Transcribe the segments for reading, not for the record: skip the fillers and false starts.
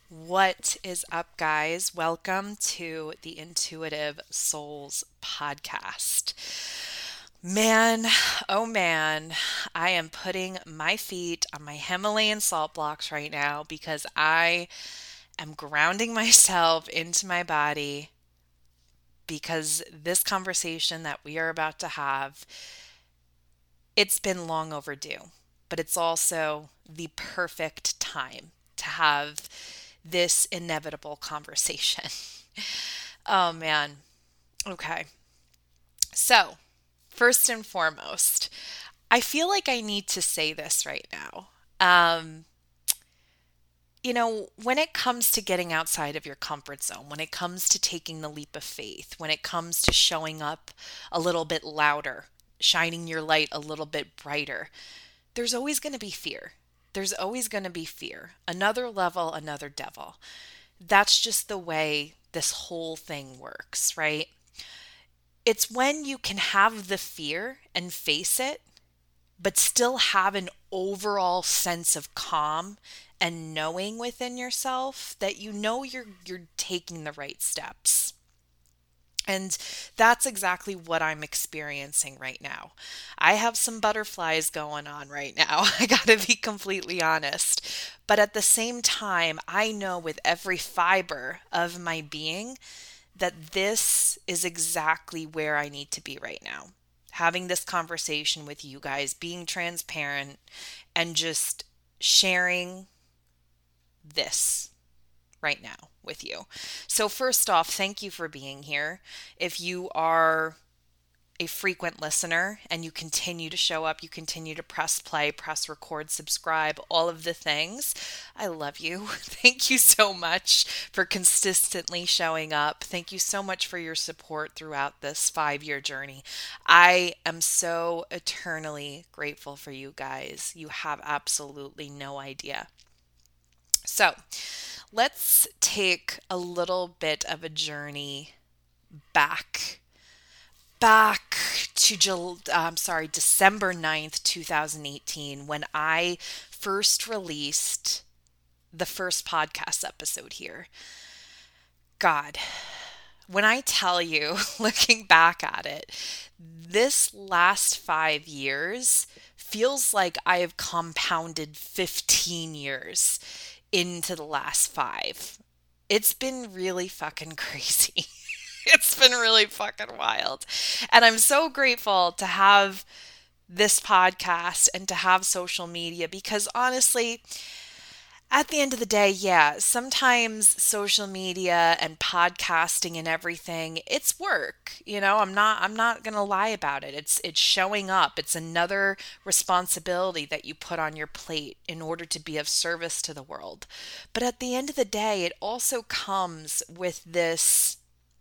What is up, guys? Welcome to the Intuitive Souls podcast. Man, oh man, I am putting my feet on my Himalayan salt blocks right now because I am grounding myself into my body because this conversation that we are about to have, it's been long overdue, but it's also the perfect time to have this inevitable conversation. Oh man. Okay. So, first and foremost, I feel like I need to say this right now. Um, when it comes to getting outside of your comfort zone, when it comes to taking the leap of faith, when it comes to showing up a little bit louder, shining your light a little bit brighter, there's always going to be fear. There's always going to be fear. Another level, another devil. That's just the way this whole thing works, right? It's when you can have the fear and face it, but still have an overall sense of calm and knowing within yourself that you know you're taking the right steps. And that's exactly what I'm experiencing right now. I have some butterflies going on right now. I got to be completely honest. But at the same time, I know with every fiber of my being that this is exactly where I need to be right now. Having this conversation with you guys, being transparent, and just sharing this right now with you. So, first off, thank you for being here. If you are a frequent listener and you continue to show up, you continue to press play, press record, subscribe, all of the things, I love you. Thank you so much for consistently showing up. Thank you so much for your support throughout this 5-year journey. I am so eternally grateful for you guys. You have absolutely no idea. So, let's take a little bit of a journey back to December 9th, 2018, when I first released the first podcast episode here. God, when I tell you, looking back at it, this last 5 years feels like I have compounded 15 years into the last five. It's been really fucking crazy. It's been really fucking wild. And I'm so grateful to have this podcast and to have social media because honestly, at the end of the day, yeah, sometimes social media and podcasting and everything, it's work. I'm not going to lie about it. It's showing up. It's another responsibility that you put on your plate in order to be of service to the world. But at the end of the day, it also comes with this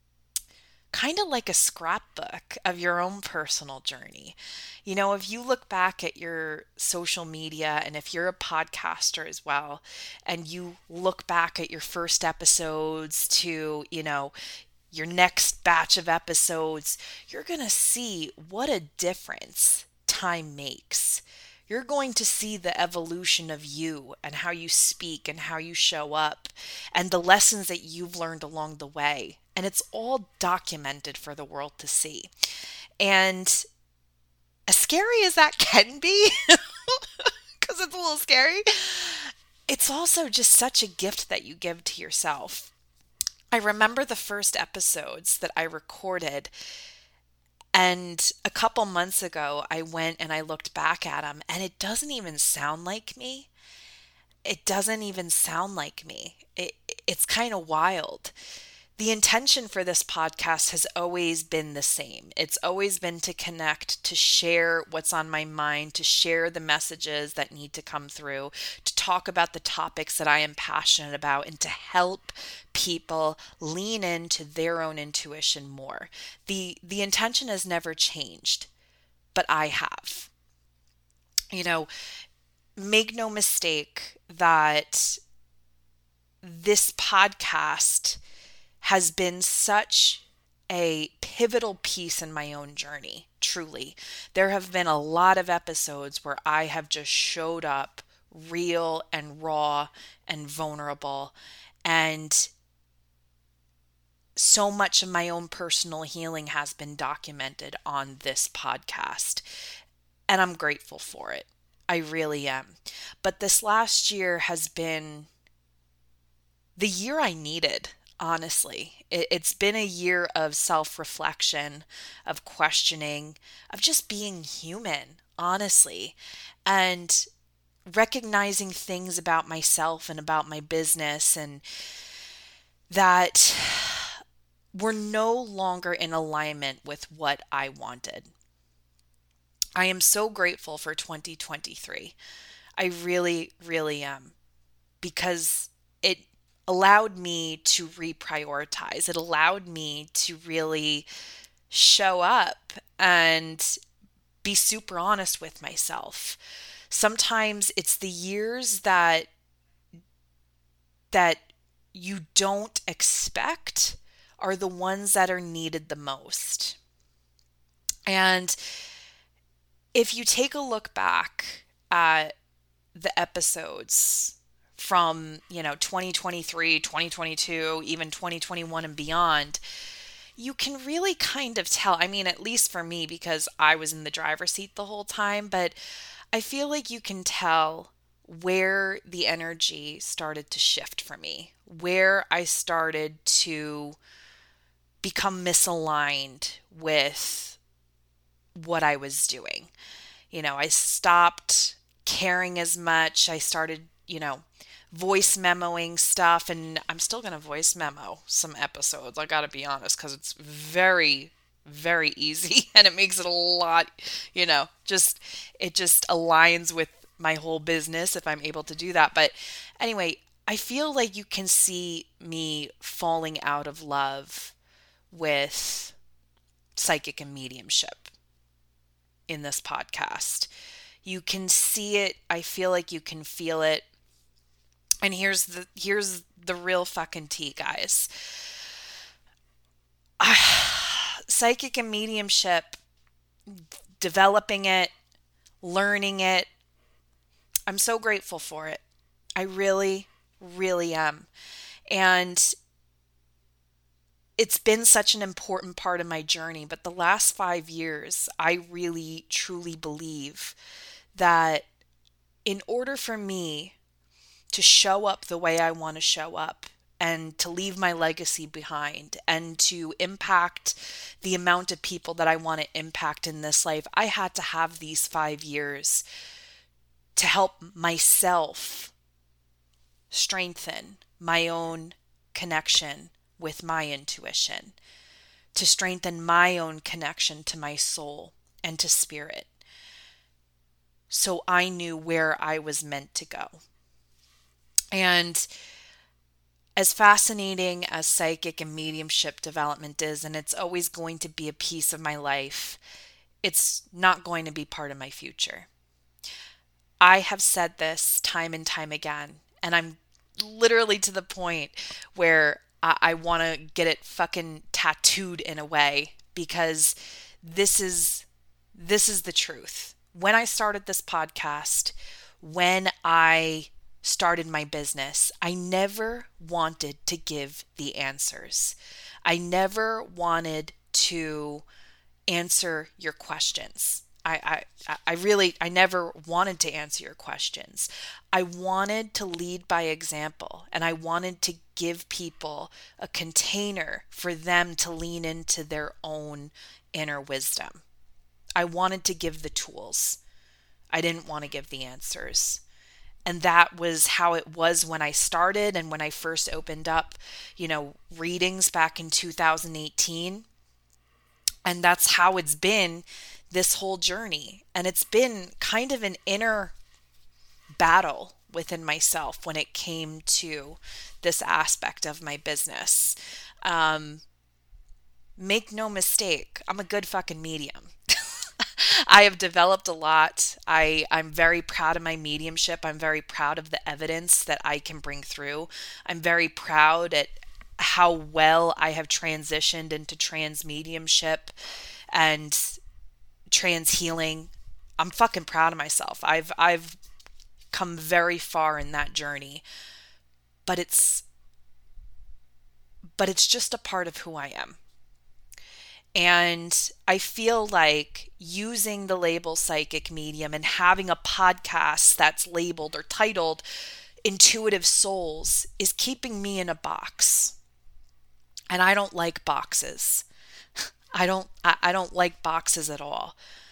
kind of like a scrapbook of your own personal journey. If you look back at your social media and if you're a podcaster as well, and you look back at your first episodes to, your next batch of episodes, you're going to see what a difference time makes. You're going to see the evolution of you and how you speak and how you show up and the lessons that you've learned along the way. And it's all documented for the world to see. And as scary as that can be, because it's a little scary, it's also just such a gift that you give to yourself. I remember the first episodes that I recorded, and a couple months ago, I went and I looked back at them, and it doesn't even sound like me. It doesn't even sound like me. It's kind of wild. The intention for this podcast has always been the same. It's always been to connect, to share what's on my mind, to share the messages that need to come through, to talk about the topics that I am passionate about, and to help people lean into their own intuition more. The intention has never changed, but I have. You know, make no mistake that this podcast has been such a pivotal piece in my own journey, truly. There have been a lot of episodes where I have just showed up real and raw and vulnerable. And so much of my own personal healing has been documented on this podcast, and I'm grateful for it. I really am. But this last year has been the year I needed, honestly. It's been a year of self-reflection, of questioning, of just being human, honestly, and recognizing things about myself and about my business, and that were no longer in alignment with what I wanted. I am so grateful for 2023. I really, really am, because it allowed me to reprioritize. It allowed me to really show up and be super honest with myself. Sometimes it's the years that you don't expect are the ones that are needed the most. And if you take a look back at the episodes from, 2023, 2022, even 2021 and beyond, you can really kind of tell. I mean, at least for me, because I was in the driver's seat the whole time, but I feel like you can tell where the energy started to shift for me, where I started to become misaligned with what I was doing. I stopped caring as much. I started, voice memoing stuff, and I'm still going to voice memo some episodes. I got to be honest, because it's very, very easy and it makes it a lot, it just aligns with my whole business if I'm able to do that. But anyway, I feel like you can see me falling out of love with psychic and mediumship in this podcast. You can see it. I feel like you can feel it. And here's the real fucking tea, guys. Psychic and mediumship, developing it, learning it, I'm so grateful for it. I really, really am. And it's been such an important part of my journey. But the last 5 years, I really, truly believe that in order for me to show up the way I want to show up, and to leave my legacy behind, and to impact the amount of people that I want to impact in this life, I had to have these 5 years to help myself strengthen my own connection with my intuition, to strengthen my own connection to my soul and to spirit. So I knew where I was meant to go. And as fascinating as psychic and mediumship development is, and it's always going to be a piece of my life, it's not going to be part of my future. I have said this time and time again, and I'm literally to the point where I want to get it fucking tattooed in a way, because this is the truth. When I started this podcast, when I started my business, I never wanted to give the answers. I never wanted to answer your questions. I never wanted to answer your questions. I wanted to lead by example, and I wanted to give people a container for them to lean into their own inner wisdom. I wanted to give the tools. I didn't want to give the answers. And that was how it was when I started, and when I first opened up, readings back in 2018. And that's how it's been this whole journey. And it's been kind of an inner battle within myself when it came to this aspect of my business. Make no mistake, I'm a good fucking medium. I have developed a lot. I'm very proud of my mediumship. I'm very proud of the evidence that I can bring through. I'm very proud at how well I have transitioned into trans mediumship and trans healing. I'm fucking proud of myself. I've come very far in that journey, but it's just a part of who I am. And I feel like using the label psychic medium and having a podcast that's labeled or titled Intuitive Souls is keeping me in a box. And I don't like boxes. I don't like boxes at all.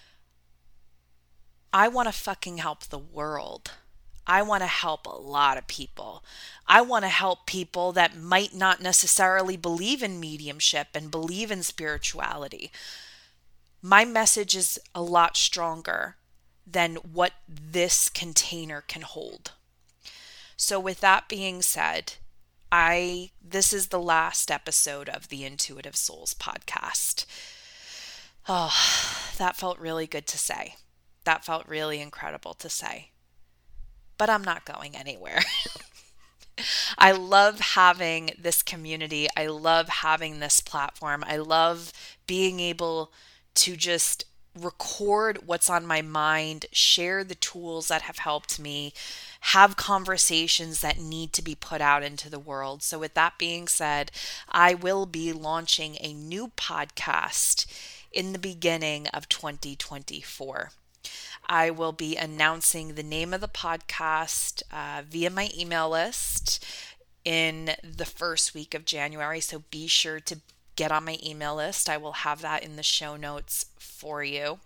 I want to fucking help the world. I want to help a lot of people. I want to help people that might not necessarily believe in mediumship and believe in spirituality. My message is a lot stronger than what this container can hold. So with that being said, this is the last episode of the Intuitive Souls podcast. Oh, that felt really good to say. That felt really incredible to say. But I'm not going anywhere. I love having this community. I love having this platform. I love being able to just record what's on my mind, share the tools that have helped me, have conversations that need to be put out into the world. So with that being said, I will be launching a new podcast in the beginning of 2024. I will be announcing the name of the podcast via my email list in the first week of January. So be sure to get on my email list. I will have that in the show notes for you.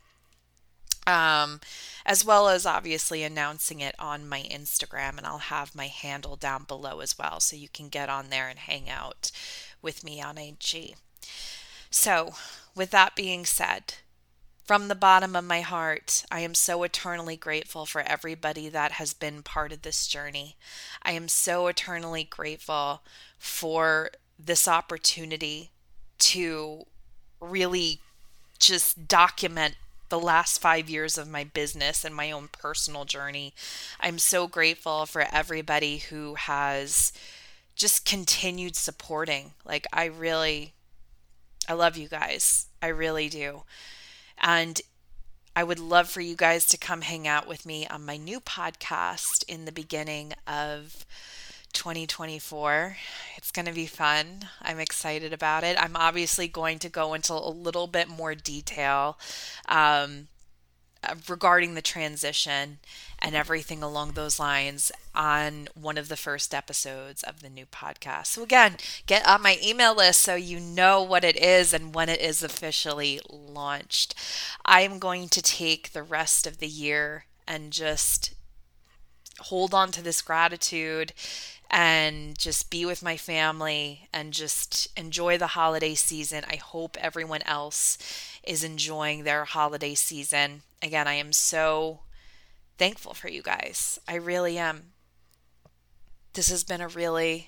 As well as obviously announcing it on my Instagram, and I'll have my handle down below as well. So you can get on there and hang out with me on IG. So with that being said, from the bottom of my heart, I am so eternally grateful for everybody that has been part of this journey. I am so eternally grateful for this opportunity to really just document the last 5 years of my business and my own personal journey. I'm so grateful for everybody who has just continued supporting. Like, I love you guys. I really do. And I would love for you guys to come hang out with me on my new podcast in the beginning of 2024. It's going to be fun. I'm excited about it. I'm obviously going to go into a little bit more detail regarding the transition and everything along those lines on one of the first episodes of the new podcast. So again, get on my email list so you know what it is and when it is officially launched. I am going to take the rest of the year and just hold on to this gratitude and just be with my family and just enjoy the holiday season. I hope everyone else is enjoying their holiday season. Again, I am so thankful for you guys. I really am. This has been a really,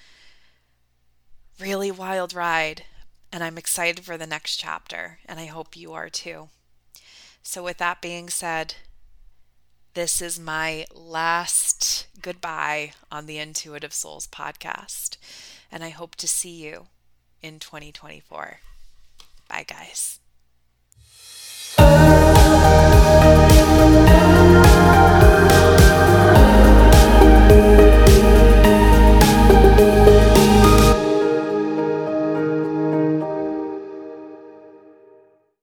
really wild ride, and I'm excited for the next chapter, and I hope you are too. So with that being said, this is my last goodbye on the Intuitive Souls podcast, and I hope to see you in 2024. Bye, guys.